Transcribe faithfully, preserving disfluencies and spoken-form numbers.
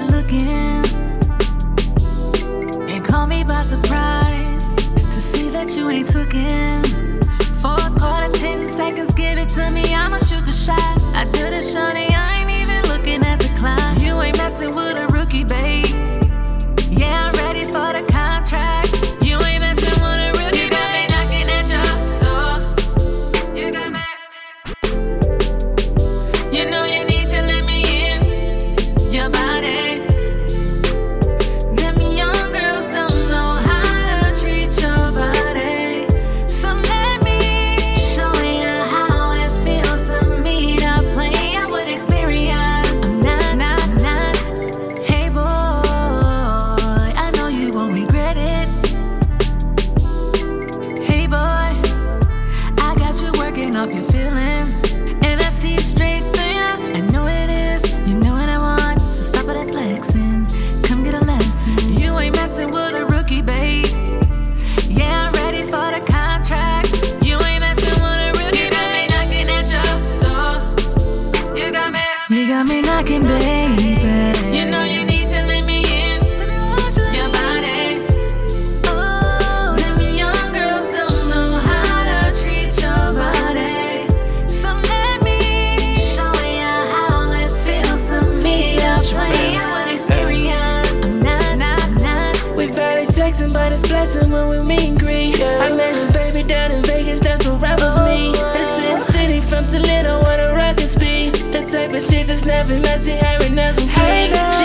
even looking, and call me by surprise to see that you ain't tookin'. Fourth quarter, ten seconds, give it to me, I'ma shoot the shot. I do this, shorty, I ain't even looking at the clock. You ain't messing with a rookie, babe. Yeah, I'm ready for the contract. You ain't messing with a rookie, you got me knocking at your door. You got me. You know you need to let me in your body. Them young girls don't know how to treat your body, so let me show you how it feels to me to play out with experience. I'm not, not, not. Hey boy, I know you won't regret it. Hey boy, I got you working off your feelings, and I see it straight through you. I know it is, you know what I want, so stop all that flexing, come get a lesson. You ain't messing with a rookie, babe. Yeah, I'm ready for the contract. You ain't messing with a rookie, you got me knocking at your door. You got me, you got me knocking, baby. You know you need to let me in your body. Oh, them young girls don't know how to treat your body, so let me show you how it feels to me to play out with experience. I'm not, not, not. We barely texting, but it's blessing when we meet and greet. I met a baby down in Vegas, that's what rappers mean. It's in city from Toledo where the rockets be. The type of shit that's never messy, having us some free.